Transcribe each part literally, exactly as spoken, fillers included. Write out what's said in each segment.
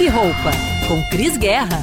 e Roupa, com Cris Guerra.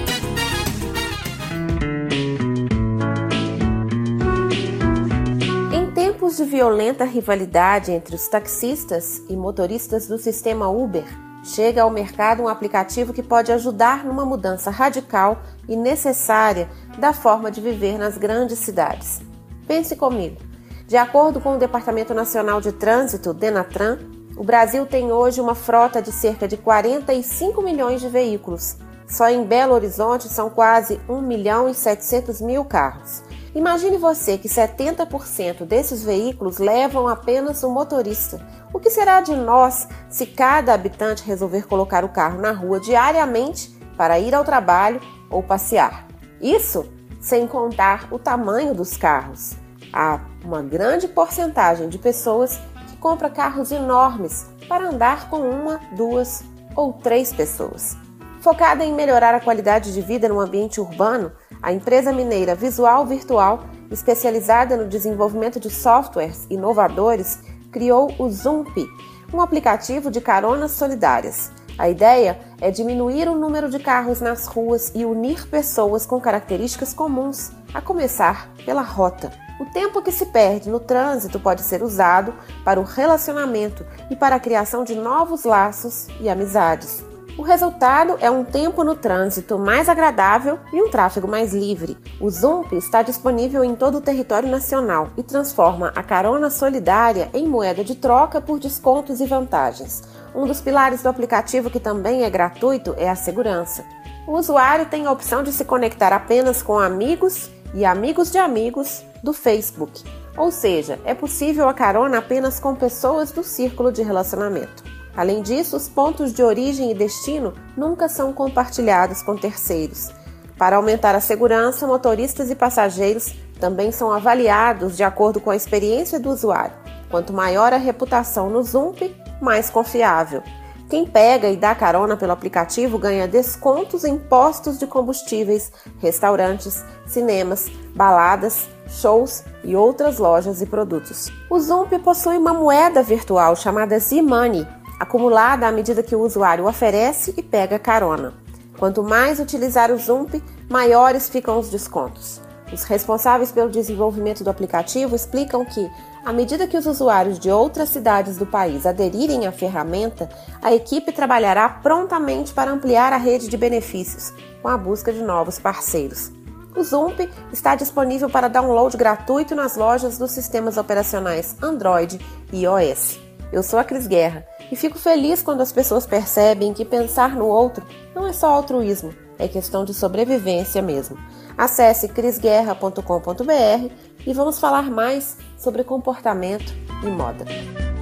Em tempos de violenta rivalidade entre os taxistas e motoristas do sistema Uber, chega ao mercado um aplicativo que pode ajudar numa mudança radical e necessária da forma de viver nas grandes cidades. Pense comigo. De acordo com o Departamento Nacional de Trânsito, Denatran, o Brasil tem hoje uma frota de cerca de quarenta e cinco milhões de veículos. Só em Belo Horizonte são quase um milhão e setecentos mil carros. Imagine você que setenta por cento desses veículos levam apenas o motorista. O que será de nós se cada habitante resolver colocar o carro na rua diariamente para ir ao trabalho ou passear? Isso sem contar o tamanho dos carros. Há uma grande porcentagem de pessoas que compra carros enormes para andar com uma, duas ou três pessoas. Focada em melhorar a qualidade de vida no ambiente urbano, a empresa mineira Visual Virtual, especializada no desenvolvimento de softwares inovadores, criou o Zump, um aplicativo de caronas solidárias. A ideia é diminuir o número de carros nas ruas e unir pessoas com características comuns, a começar pela rota. O tempo que se perde no trânsito pode ser usado para o relacionamento e para a criação de novos laços e amizades. O resultado é um tempo no trânsito mais agradável e um tráfego mais livre. O Zump está disponível em todo o território nacional e transforma a carona solidária em moeda de troca por descontos e vantagens. Um dos pilares do aplicativo, que também é gratuito, é a segurança. O usuário tem a opção de se conectar apenas com amigos e amigos de amigos do Facebook. Ou seja, é possível a carona apenas com pessoas do círculo de relacionamento. Além disso, os pontos de origem e destino nunca são compartilhados com terceiros. Para aumentar a segurança, motoristas e passageiros também são avaliados de acordo com a experiência do usuário. Quanto maior a reputação no Zump, mais confiável. Quem pega e dá carona pelo aplicativo ganha descontos em postos de combustíveis, restaurantes, cinemas, baladas, shows e outras lojas e produtos. O Zump possui uma moeda virtual chamada Z-Money, acumulada à medida que o usuário oferece e pega carona. Quanto mais utilizar o Zump, maiores ficam os descontos. Os responsáveis pelo desenvolvimento do aplicativo explicam que, à medida que os usuários de outras cidades do país aderirem à ferramenta, a equipe trabalhará prontamente para ampliar a rede de benefícios, com a busca de novos parceiros. O Zump está disponível para download gratuito nas lojas dos sistemas operacionais Android e iOS. Eu sou a Cris Guerra e fico feliz quando as pessoas percebem que pensar no outro não é só altruísmo, é questão de sobrevivência mesmo. Acesse cris guerra ponto com ponto b r e vamos falar mais sobre comportamento e moda.